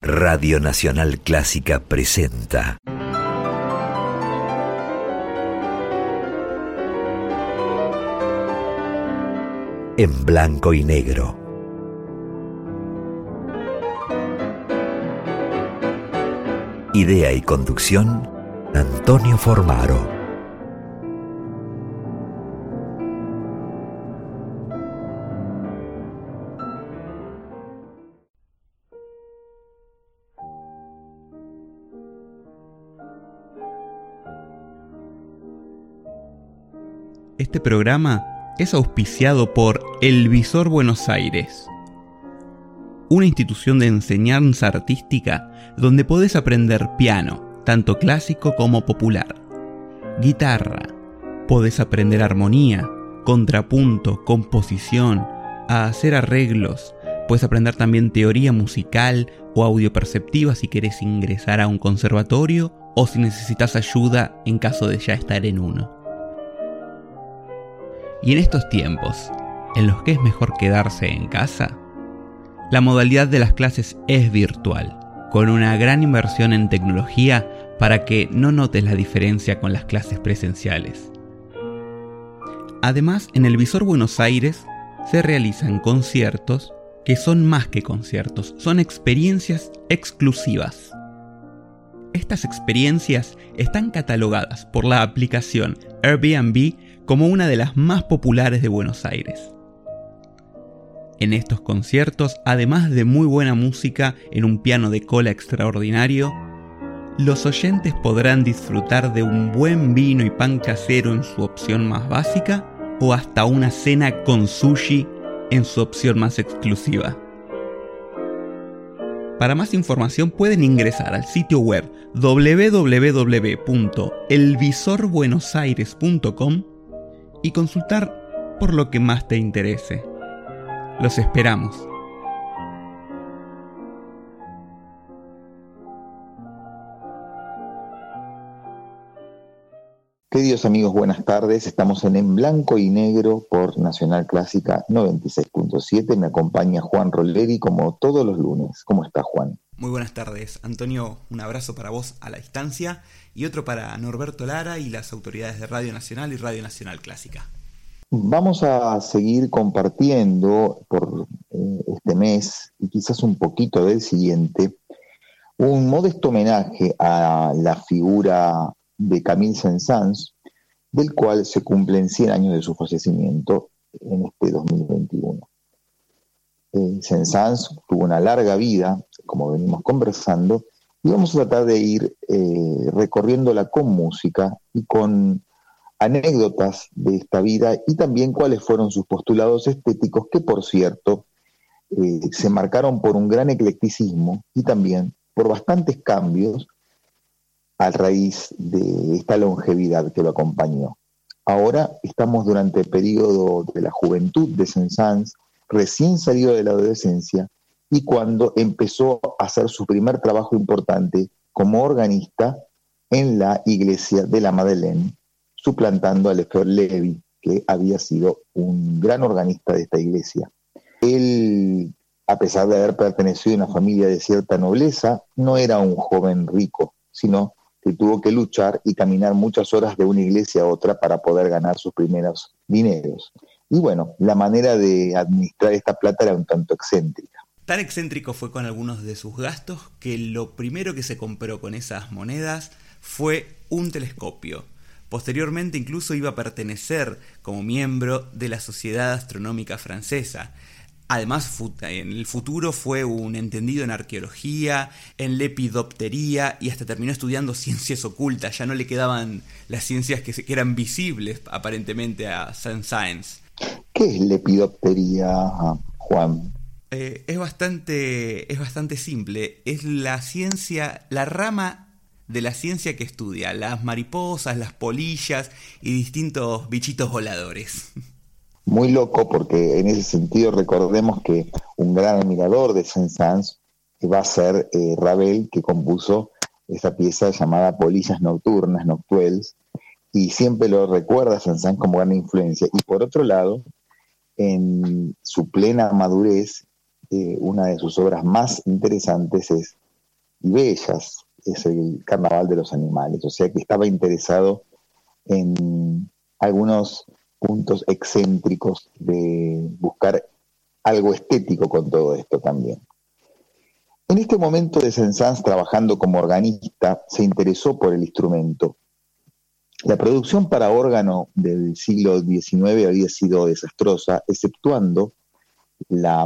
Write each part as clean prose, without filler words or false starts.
Radio Nacional Clásica presenta En Blanco y Negro. Idea y conducción, Antonio Formaro. Este programa es auspiciado por El Visor Buenos Aires, una institución de enseñanza artística donde podés aprender piano, tanto clásico como popular, guitarra, podés aprender armonía, contrapunto, composición, a hacer arreglos, podés aprender también teoría musical o audioperceptiva si querés ingresar a un conservatorio o si necesitas ayuda en caso de ya estar en uno. Y en estos tiempos, en los que es mejor quedarse en casa, la modalidad de las clases es virtual, con una gran inversión en tecnología para que no notes la diferencia con las clases presenciales. Además, en el Visor Buenos Aires se realizan conciertos que son más que conciertos, son experiencias exclusivas. Estas experiencias están catalogadas por la aplicación Airbnb como una de las más populares de Buenos Aires. En estos conciertos, además de muy buena música en un piano de cola extraordinario, los oyentes podrán disfrutar de un buen vino y pan casero en su opción más básica o hasta una cena con sushi en su opción más exclusiva. Para más información pueden ingresar al sitio web www.elvisorbuenosaires.com y consultar por lo que más te interese. Los esperamos. Queridos amigos, buenas tardes. Estamos en Blanco y Negro por Nacional Clásica 96.7. Me acompaña Juan Roleri como todos los lunes. ¿Cómo está, Juan? Muy buenas tardes, Antonio. Un abrazo para vos a la distancia y otro para Norberto Lara y las autoridades de Radio Nacional y Radio Nacional Clásica. Vamos a seguir compartiendo por este mes y quizás un poquito del siguiente un modesto homenaje a la figura de Camille Saint-Saëns, del cual se cumplen 100 años de su fallecimiento en este 2021. Saint-Saëns tuvo una larga vida, como venimos conversando, y vamos a tratar de ir recorriéndola con música y con anécdotas de esta vida y también cuáles fueron sus postulados estéticos, que por cierto se marcaron por un gran eclecticismo y también por bastantes cambios a raíz de esta longevidad que lo acompañó. Ahora estamos durante el periodo de la juventud de Saint-Saëns, recién salido de la adolescencia, y cuando empezó a hacer su primer trabajo importante como organista en la iglesia de la Madeleine, suplantando a Lefebvre Lévy, que había sido un gran organista de esta iglesia. Él, a pesar de haber pertenecido a una familia de cierta nobleza, no era un joven rico, sino que tuvo que luchar y caminar muchas horas de una iglesia a otra para poder ganar sus primeros dineros. Y bueno, la manera de administrar esta plata era un tanto excéntrica. Tan excéntrico fue con algunos de sus gastos que lo primero que se compró con esas monedas fue un telescopio. Posteriormente incluso iba a pertenecer como miembro de la Sociedad Astronómica Francesa. Además, en el futuro fue un entendido en arqueología, en lepidoptería y hasta terminó estudiando ciencias ocultas. Ya no le quedaban las ciencias que eran visibles aparentemente a Saint-Saëns. ¿Qué es lepidoptería, Juan? Es bastante simple. Es la ciencia, la rama de la ciencia que estudia las mariposas, las polillas y distintos bichitos voladores. Muy loco, porque en ese sentido recordemos que un gran admirador de Saint-Saëns va a ser Ravel, que compuso esa pieza llamada Polillas Nocturnas, Noctuelles, y siempre lo recuerda Saint-Saëns como gran influencia. Y por otro lado, en su plena madurez, una de sus obras más interesantes es y bellas, es el Carnaval de los Animales, o sea que estaba interesado en algunos puntos excéntricos de buscar algo estético con todo esto también. En este momento de Saint-Saëns, trabajando como organista, se interesó por el instrumento. La producción para órgano del siglo XIX había sido desastrosa, exceptuando las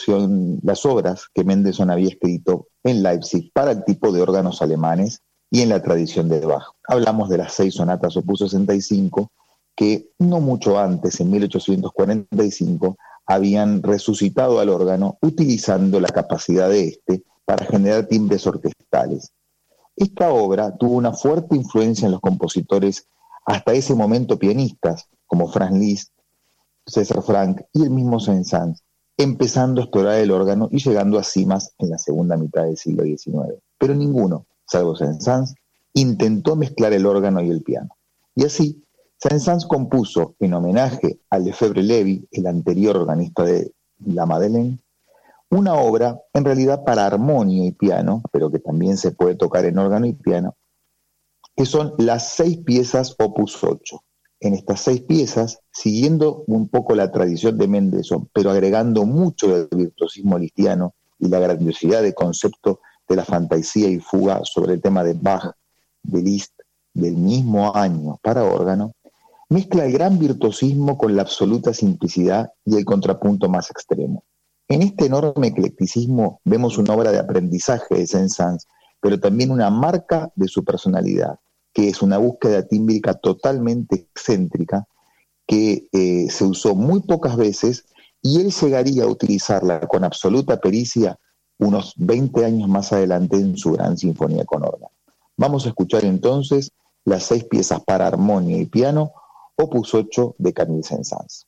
obras que Mendelssohn había escrito en Leipzig para el tipo de órganos alemanes y en la tradición de Bach. Hablamos de las 6 sonatas opus 65, que no mucho antes, en 1845, habían resucitado al órgano utilizando la capacidad de este para generar timbres orquestales. Esta obra tuvo una fuerte influencia en los compositores hasta ese momento pianistas, como Franz Liszt, César Franck y el mismo Saint-Saëns, empezando a explorar el órgano y llegando a cimas en la segunda mitad del siglo XIX. Pero ninguno, salvo Saint-Saëns, intentó mezclar el órgano y el piano. Y así, Saint-Saëns compuso, en homenaje a Lefebvre-Lévy, el anterior organista de La Madeleine, una obra en realidad para armonio y piano, pero que también se puede tocar en órgano y piano, que son las 6 piezas opus 8. En estas 6 piezas, siguiendo un poco la tradición de Mendelssohn, pero agregando mucho del virtuosismo listiano y la grandiosidad de concepto de la fantasía y fuga sobre el tema de Bach, de Liszt, del mismo año para órgano, mezcla el gran virtuosismo con la absoluta simplicidad y el contrapunto más extremo. En este enorme eclecticismo vemos una obra de aprendizaje de Saint-Saëns, pero también una marca de su personalidad, que es una búsqueda tímbrica totalmente excéntrica, que se usó muy pocas veces, y él llegaría a utilizarla con absoluta pericia unos 20 años más adelante en su gran sinfonía con órgano. Vamos a escuchar entonces las 6 piezas para armonio y piano, opus 8 de Camille Saint-Saëns.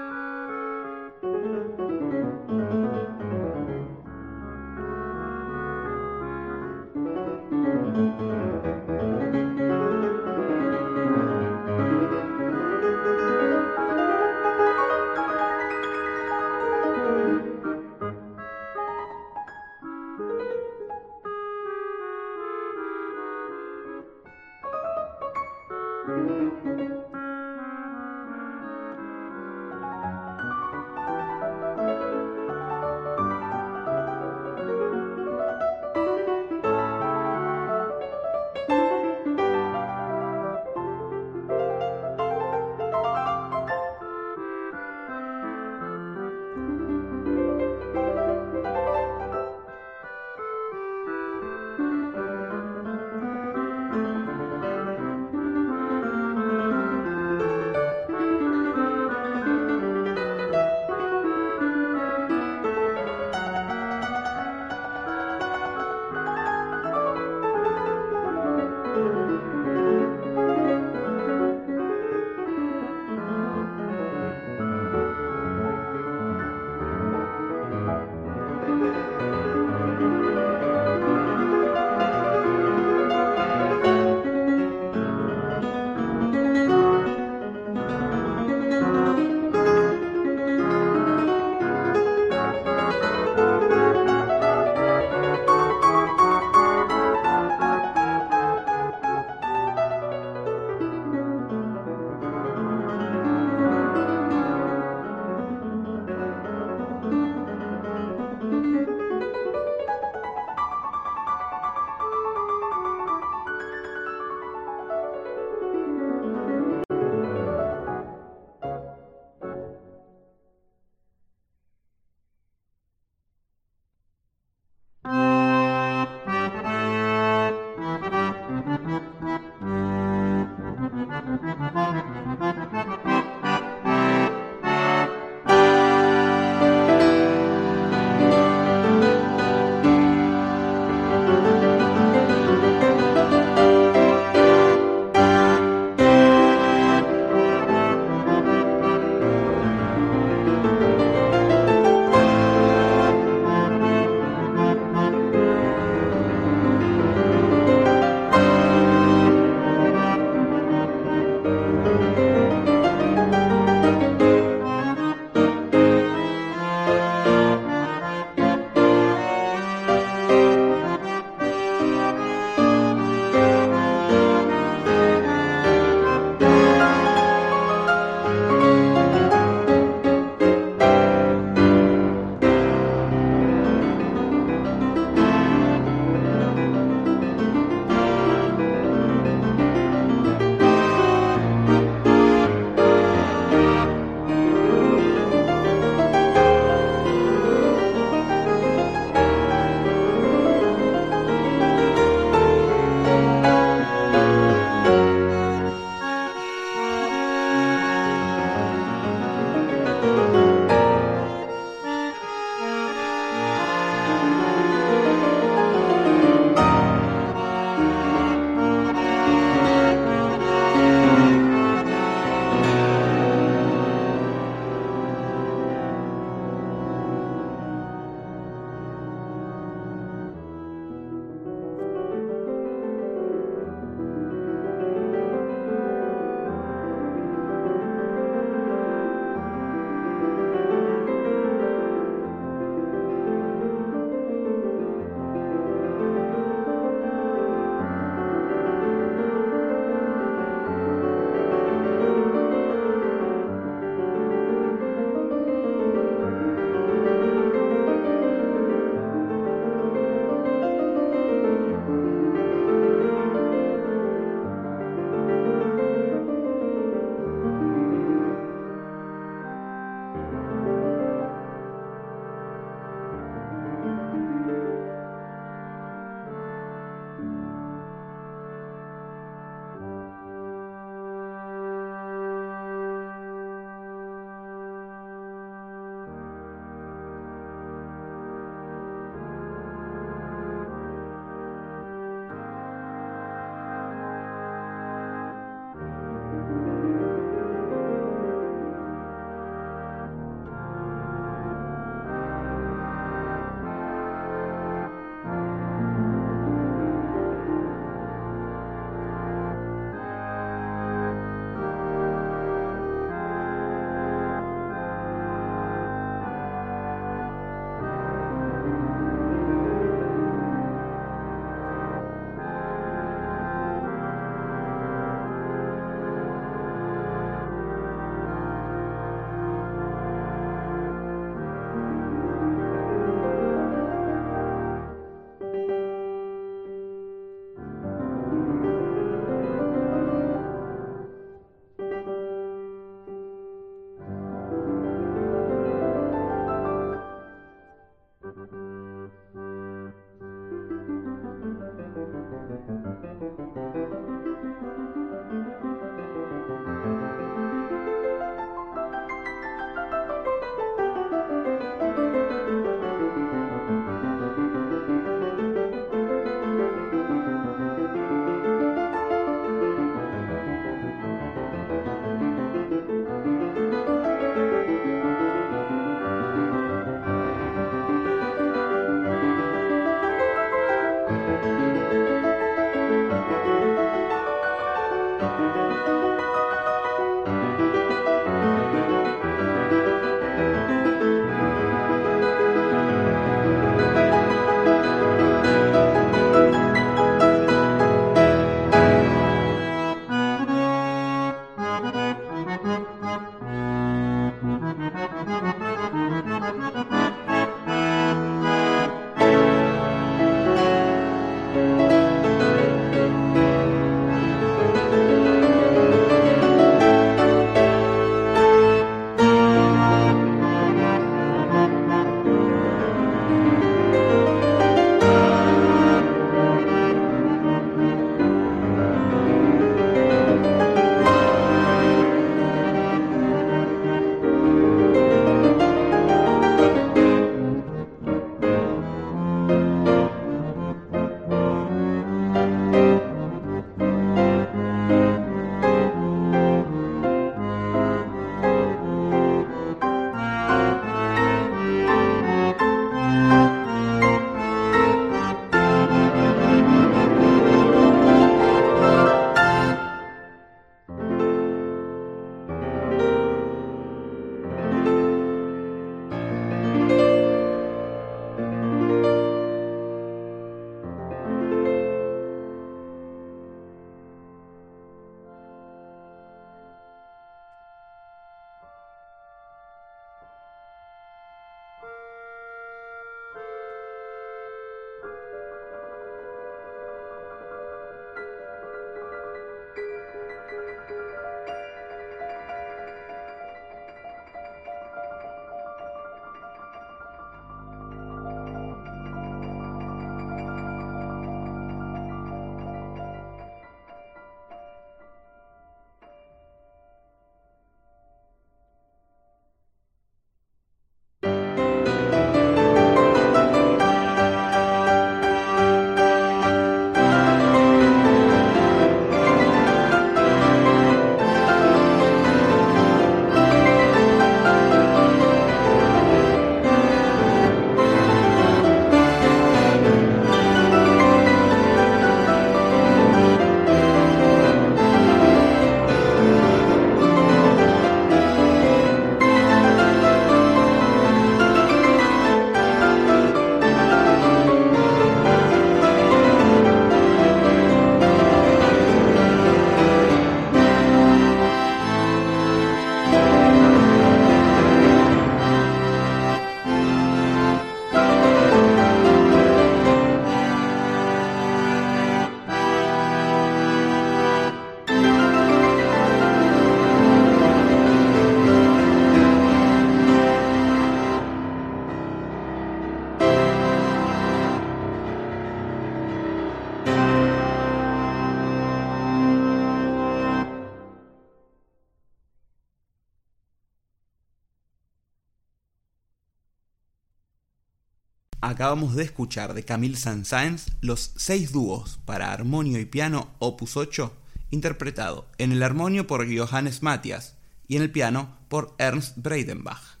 acabamos de escuchar de Camille Saint-Saëns los 6 dúos para armonio y piano opus 8, interpretado en el armonio por Johannes Matthias y en el piano por Ernst Breidenbach.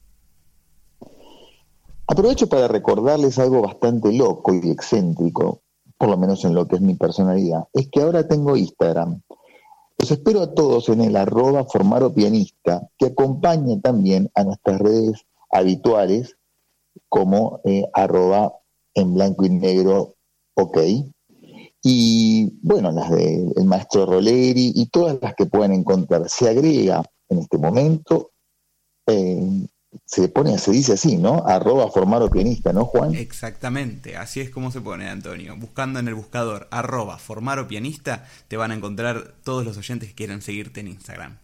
Aprovecho para recordarles algo bastante loco y excéntrico, por lo menos en lo que es mi personalidad, es que ahora tengo Instagram. Los espero a todos en el @formaropianista, que acompaña también a nuestras redes habituales como @en blanco y negro ok, y bueno, las del maestro Roleri y todas las que puedan encontrar. Se agrega en este momento, se dice así, ¿no? @formaropianista, ¿no, Juan? Exactamente, así es como se pone, Antonio. Buscando en el buscador @formaropianista te van a encontrar todos los oyentes que quieran seguirte en Instagram.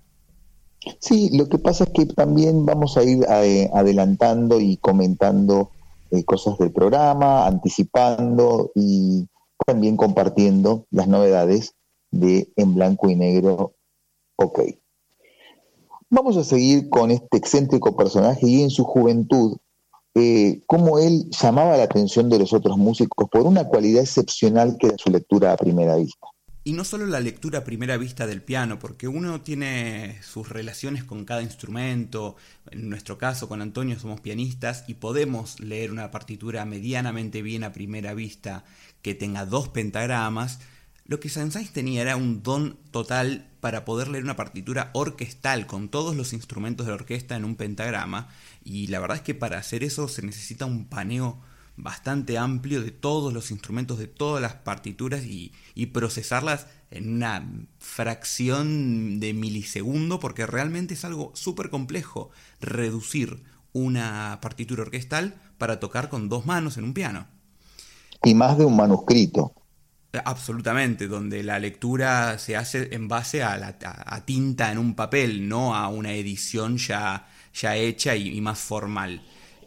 Sí, lo que pasa es que también vamos a ir adelantando y comentando cosas del programa, anticipando y también compartiendo las novedades de En Blanco y Negro OK. Vamos a seguir con este excéntrico personaje y en su juventud, cómo él llamaba la atención de los otros músicos por una cualidad excepcional que era su lectura a primera vista. Y no solo la lectura a primera vista del piano, porque uno tiene sus relaciones con cada instrumento. En nuestro caso, con Antonio, somos pianistas y podemos leer una partitura medianamente bien a primera vista que tenga 2 pentagramas. Lo que Saint-Saëns tenía era un don total para poder leer una partitura orquestal con todos los instrumentos de la orquesta en un pentagrama, y la verdad es que para hacer eso se necesita un paneo bastante amplio de todos los instrumentos, de todas las partituras y procesarlas en una fracción de milisegundo, porque realmente es algo súper complejo reducir una partitura orquestal para tocar con 2 manos en un piano. Y más de un manuscrito. Absolutamente, donde la lectura se hace en base a tinta en un papel, no a una edición ya hecha y más formal.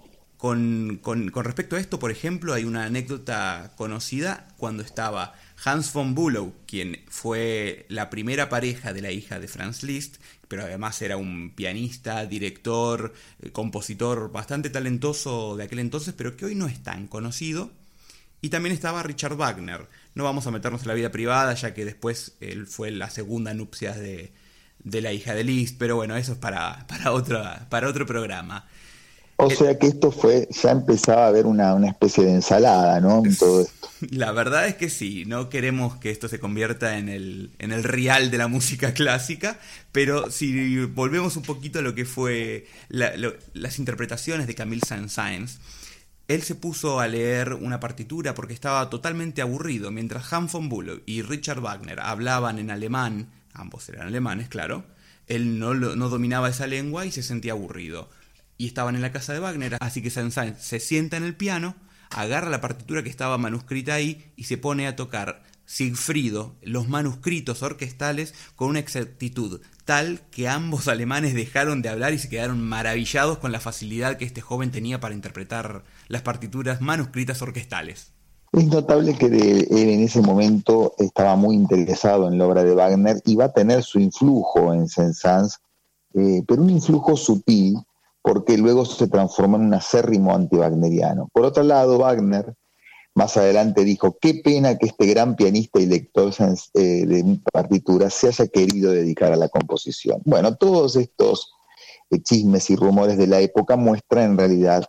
Con respecto a esto, por ejemplo, hay una anécdota conocida cuando estaba Hans von Bülow, quien fue la primera pareja de la hija de Franz Liszt, pero además era un pianista, director, compositor bastante talentoso de aquel entonces, pero que hoy no es tan conocido. Y también estaba Richard Wagner. No vamos a meternos en la vida privada, ya que después él fue la segunda nupcias de la hija de Liszt, pero bueno, eso es para otro programa. O sea que esto ya empezaba a haber una especie de ensalada, ¿no? En todo esto. La verdad es que sí, no queremos que esto se convierta en el real de la música clásica, pero si volvemos un poquito a lo que fue las interpretaciones de Camille Saint-Saëns, él se puso a leer una partitura porque estaba totalmente aburrido, mientras Hans von Bülow y Richard Wagner hablaban en alemán, ambos eran alemanes, claro, él no dominaba esa lengua y se sentía aburrido. Y estaban en la casa de Wagner, así que Saint-Saëns se sienta en el piano, agarra la partitura que estaba manuscrita ahí y se pone a tocar Siegfriedo, los manuscritos orquestales, con una exactitud tal que ambos alemanes dejaron de hablar y se quedaron maravillados con la facilidad que este joven tenía para interpretar las partituras manuscritas orquestales. Es notable que él en ese momento estaba muy interesado en la obra de Wagner y va a tener su influjo en Saint-Saëns, pero un influjo sutil, porque luego se transformó en un acérrimo anti-wagneriano. Por otro lado, Wagner más adelante dijo: qué pena que este gran pianista y lector de partituras se haya querido dedicar a la composición. Bueno, todos estos chismes y rumores de la época muestran en realidad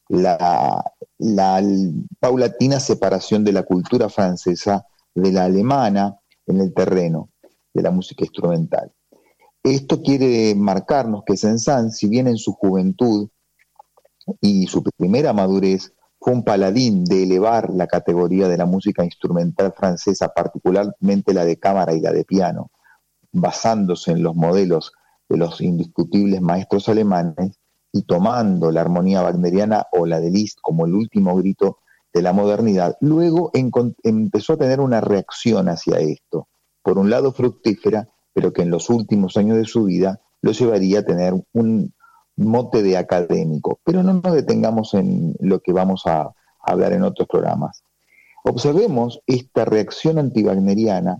la paulatina separación de la cultura francesa de la alemana en el terreno de la música instrumental. Esto quiere marcarnos que Saint-Saëns, si bien en su juventud y su primera madurez fue un paladín de elevar la categoría de la música instrumental francesa, particularmente la de cámara y la de piano, basándose en los modelos de los indiscutibles maestros alemanes y tomando la armonía wagneriana o la de Liszt como el último grito de la modernidad, luego empezó a tener una reacción hacia esto, por un lado fructífera, pero que en los últimos años de su vida lo llevaría a tener un mote de académico. Pero no nos detengamos en lo que vamos a hablar en otros programas. Observemos esta reacción antiwagneriana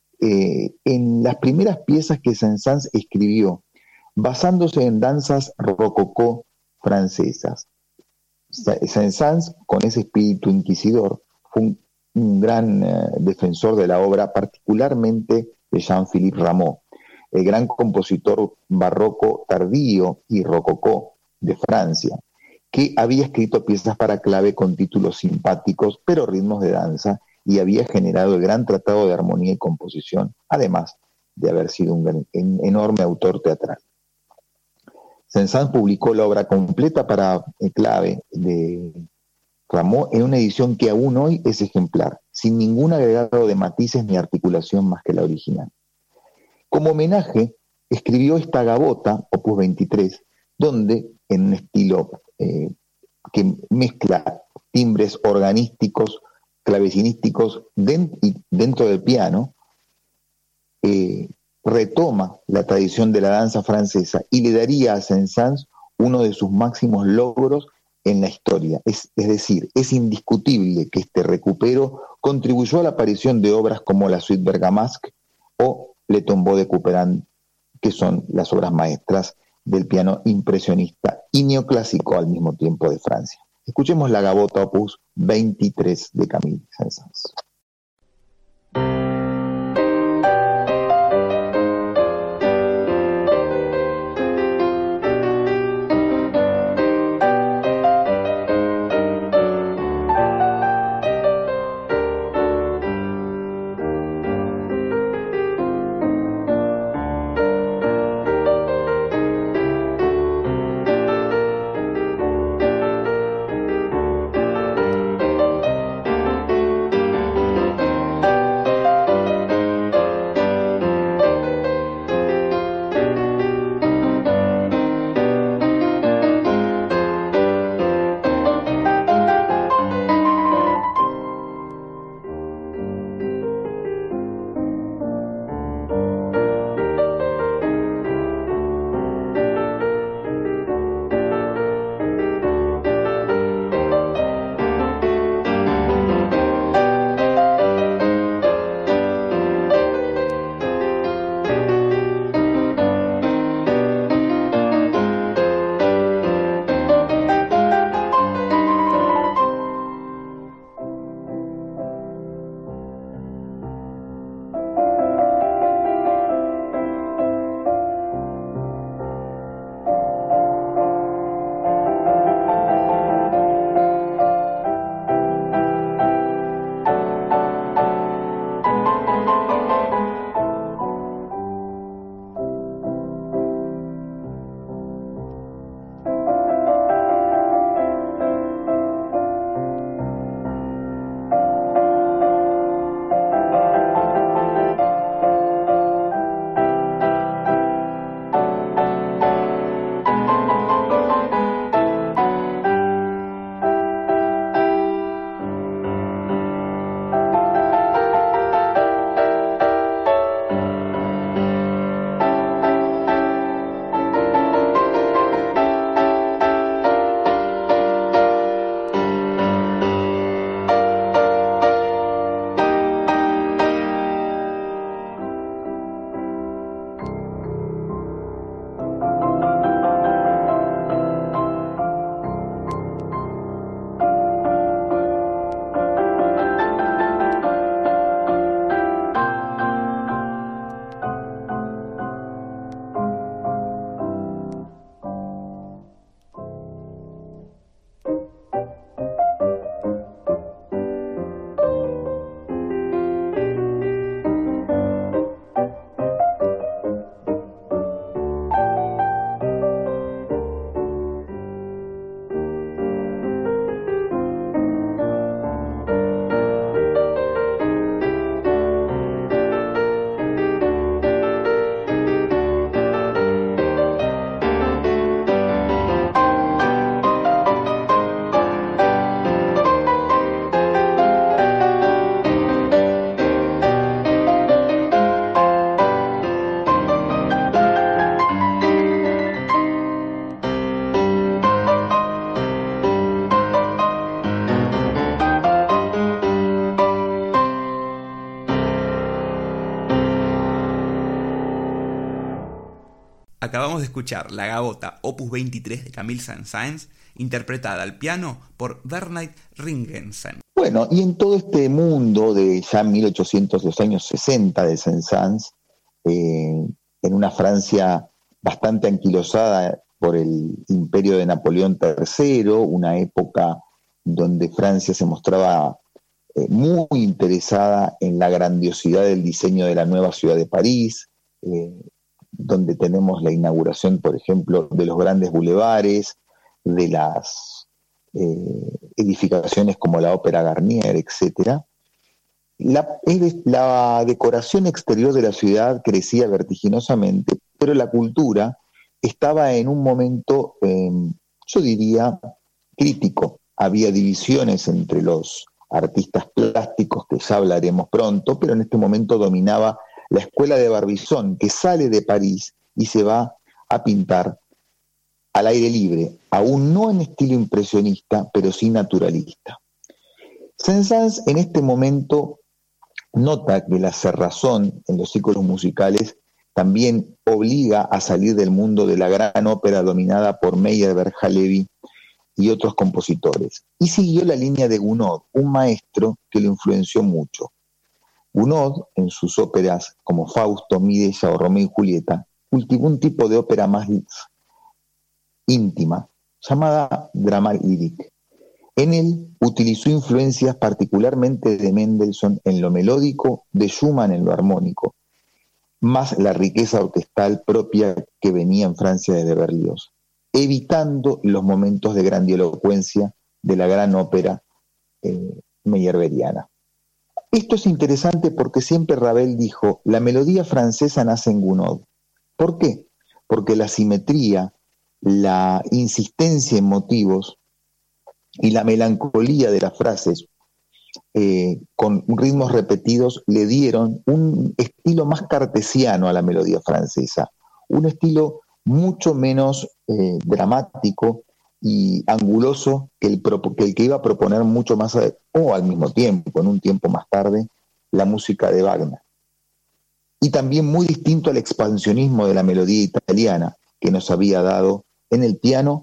en las primeras piezas que Saint-Saëns escribió, basándose en danzas rococó francesas. Saint-Saëns, con ese espíritu inquisidor, fue un gran defensor de la obra, particularmente de Jean-Philippe Rameau, el gran compositor barroco tardío y rococó de Francia, que había escrito piezas para clave con títulos simpáticos, pero ritmos de danza, y había generado el gran tratado de armonía y composición, además de haber sido un enorme autor teatral. Saint-Saëns publicó la obra completa para clave de Rameau en una edición que aún hoy es ejemplar, sin ningún agregado de matices ni articulación más que la original. Como homenaje, escribió esta gavota, opus 23, donde, en un estilo que mezcla timbres organísticos, clavecinísticos dentro del piano, retoma la tradición de la danza francesa y le daría a Saint-Saëns uno de sus máximos logros en la historia. Es decir, es indiscutible que este recupero contribuyó a la aparición de obras como la Suite Bergamasque o Le Tombeau de Couperin, que son las obras maestras del piano impresionista y neoclásico al mismo tiempo de Francia. Escuchemos la gavota opus 23 de Camille Saint-Saëns. acabamos de escuchar La Gavota, opus 23 de Camille Saint-Saëns, interpretada al piano por Bernard Ringensen. Bueno, y en todo este mundo de ya 1800, los años 60 de Saint-Saëns, en una Francia bastante anquilosada por el imperio de Napoleón III, una época donde Francia se mostraba muy interesada en la grandiosidad del diseño de la nueva ciudad de París, donde tenemos la inauguración, por ejemplo, de los grandes bulevares, de las edificaciones como la Ópera Garnier, etc. La decoración exterior de la ciudad crecía vertiginosamente, pero la cultura estaba en un momento, yo diría, crítico. Había divisiones entre los artistas plásticos, que ya hablaremos pronto, pero en este momento dominaba la escuela de Barbizon, que sale de París y se va a pintar al aire libre, aún no en estilo impresionista, pero sí naturalista. Saint-Saëns en este momento nota que la cerrazón en los ciclos musicales también obliga a salir del mundo de la gran ópera dominada por Meyerbeer, Halevi y otros compositores, y siguió la línea de Gounod, un maestro que lo influenció mucho. Gounod, en sus óperas como Fausto, Medea o Romeo y Julieta, cultivó un tipo de ópera más íntima, llamada drama lyrique. En él utilizó influencias particularmente de Mendelssohn en lo melódico, de Schumann en lo armónico, más la riqueza orquestal propia que venía en Francia desde Berlioz, evitando los momentos de grandilocuencia de la gran ópera meyerberiana. Esto es interesante porque siempre Ravel dijo, la melodía francesa nace en Gounod. ¿Por qué? Porque la simetría, la insistencia en motivos y la melancolía de las frases con ritmos repetidos le dieron un estilo más cartesiano a la melodía francesa, un estilo mucho menos dramático y anguloso que el que iba a proponer mucho más, o al mismo tiempo, en un tiempo más tarde, la música de Wagner. Y también muy distinto al expansionismo de la melodía italiana, que nos había dado en el piano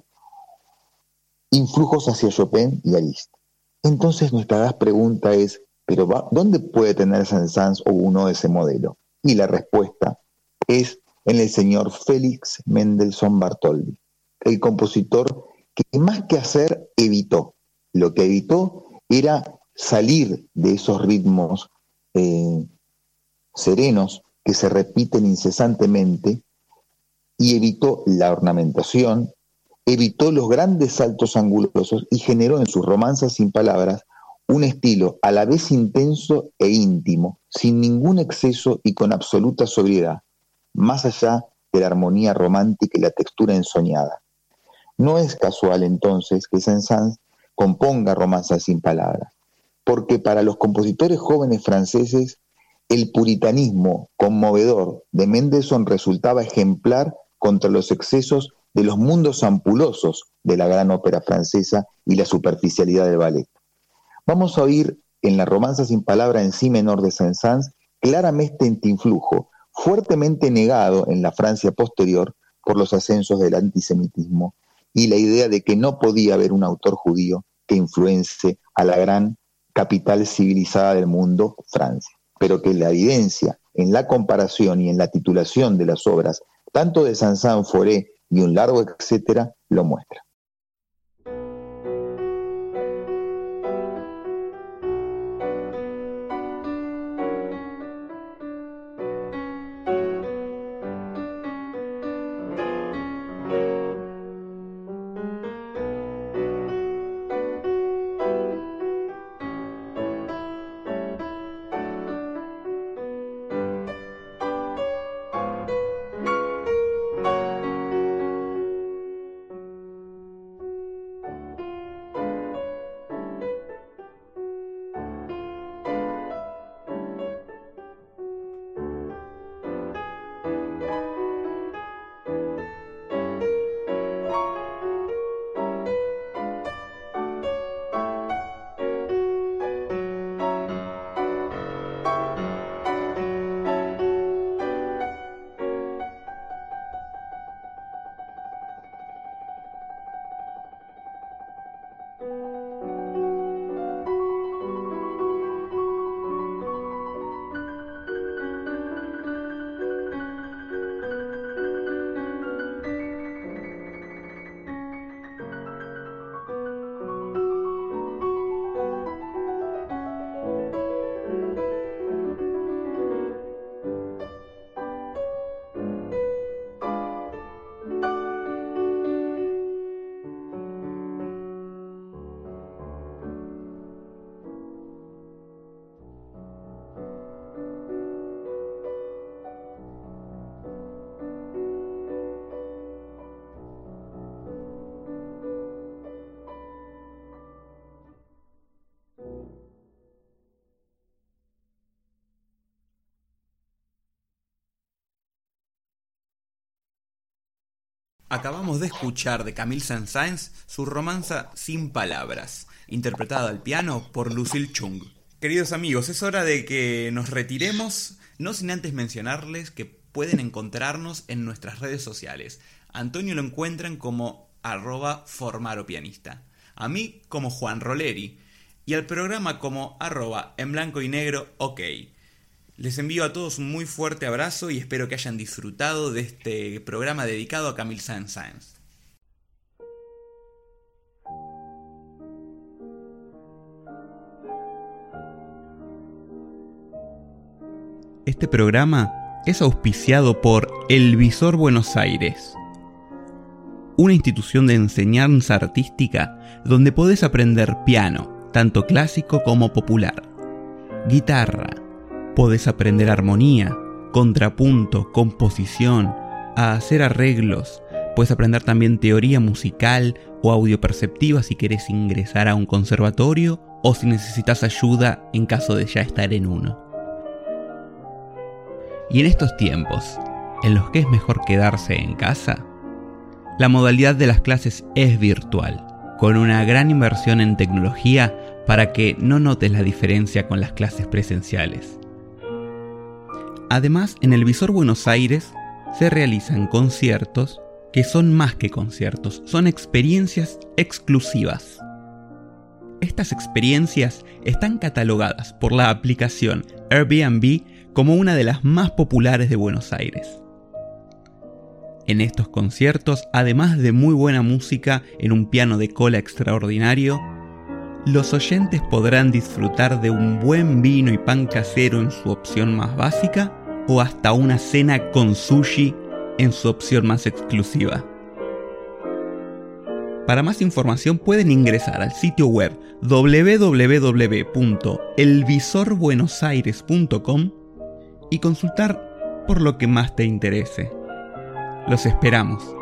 influjos hacia Chopin y a Liszt. Entonces nuestra gran pregunta es, ¿pero dónde puede tener Saint-Saëns o uno ese modelo? Y la respuesta es en el señor Félix Mendelssohn Bartholdy, el compositor que más que hacer evitó. Lo que evitó era salir de esos ritmos serenos que se repiten incesantemente, y evitó la ornamentación, evitó los grandes saltos angulosos y generó en sus romanzas sin palabras un estilo a la vez intenso e íntimo, sin ningún exceso y con absoluta sobriedad, más allá de la armonía romántica y la textura ensoñada. No es casual entonces que Saint-Saëns componga romanzas sin palabras, porque para los compositores jóvenes franceses el puritanismo conmovedor de Mendelssohn resultaba ejemplar contra los excesos de los mundos ampulosos de la gran ópera francesa y la superficialidad del ballet. Vamos a oír en la romanza sin palabra en si menor de Saint-Saëns claramente este influjo, fuertemente negado en la Francia posterior por los ascensos del antisemitismo y la idea de que no podía haber un autor judío que influencie a la gran capital civilizada del mundo, Francia, pero que la evidencia en la comparación y en la titulación de las obras, tanto de Saint-Saëns, Fauré y un largo etcétera, lo muestra. Acabamos de escuchar de Camille Saint-Saëns su romanza Sin Palabras, interpretada al piano por Lucille Chung. Queridos amigos, es hora de que nos retiremos, no sin antes mencionarles que pueden encontrarnos en nuestras redes sociales. A Antonio lo encuentran como @formaropianista, a mí como Juan Roleri y al programa como @enblancoynegro ok. Les envío a todos un muy fuerte abrazo y espero que hayan disfrutado de este programa dedicado a Camille Saint-Saëns. Este programa es auspiciado por El Visor Buenos Aires, una institución de enseñanza artística donde podés aprender piano, tanto clásico como popular, guitarra, podés aprender armonía, contrapunto, composición, a hacer arreglos, podés aprender también teoría musical o audioperceptiva si querés ingresar a un conservatorio o si necesitas ayuda en caso de ya estar en uno. Y en estos tiempos, en los que es mejor quedarse en casa, la modalidad de las clases es virtual, con una gran inversión en tecnología para que no notes la diferencia con las clases presenciales. Además, en el Visor Buenos Aires se realizan conciertos que son más que conciertos, son experiencias exclusivas. Estas experiencias están catalogadas por la aplicación Airbnb como una de las más populares de Buenos Aires. En estos conciertos, además de muy buena música en un piano de cola extraordinario, los oyentes podrán disfrutar de un buen vino y pan casero en su opción más básica o hasta una cena con sushi en su opción más exclusiva. Para más información pueden ingresar al sitio web www.elvisorbuenosaires.com y consultar por lo que más te interese. Los esperamos.